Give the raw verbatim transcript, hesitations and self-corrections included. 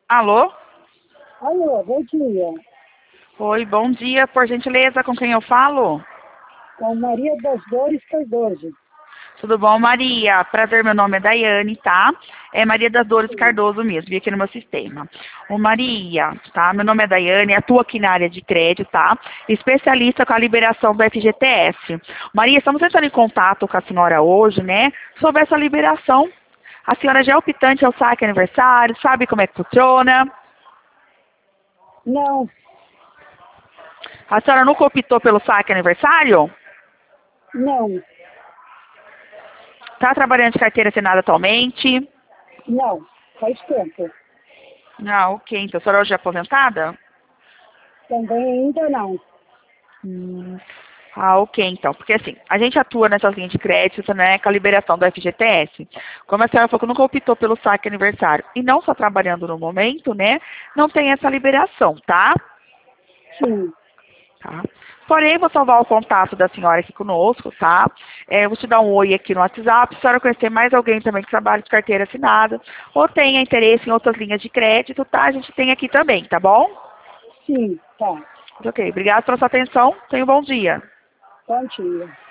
Alô? Alô, bom dia. Oi, bom dia. Por gentileza, com quem eu falo? Com Maria das Dores Cardoso. Tudo bom, Maria? Prazer, meu nome é Daiane, tá? É Maria das Dores Sim. Cardoso mesmo, vi aqui no meu sistema. Ô, Maria, tá? Meu nome é Daiane, atuo aqui na área de crédito, tá? Especialista com a liberação do F G T S. Maria, estamos entrando em contato com a senhora hoje, né? Sobre essa liberação. A senhora já é optante ao saque aniversário, sabe como é que funciona? Não, A senhora nunca optou pelo saque aniversário? não, Está trabalhando de carteira assinada atualmente? não. Faz tempo. Ah, ok. Então, a senhora hoje é aposentada? Também ainda não. Hum. Ah, ok, então. Porque assim, a gente atua nessas linhas de crédito, né, com a liberação do F G T S. Como a senhora falou que nunca optou pelo saque aniversário e não está trabalhando no momento, né, não tem essa liberação, tá? Sim, Tá. Porém, vou salvar o contato da senhora aqui conosco, tá? É, vou te dar um oi aqui no WhatsApp, se a senhora conhecer mais alguém também que trabalha de carteira assinada, ou tenha interesse em outras linhas de crédito, tá? A gente tem aqui também, tá bom? sim, tá. Ok, obrigada pela sua atenção, tenha um bom dia. Bom dia.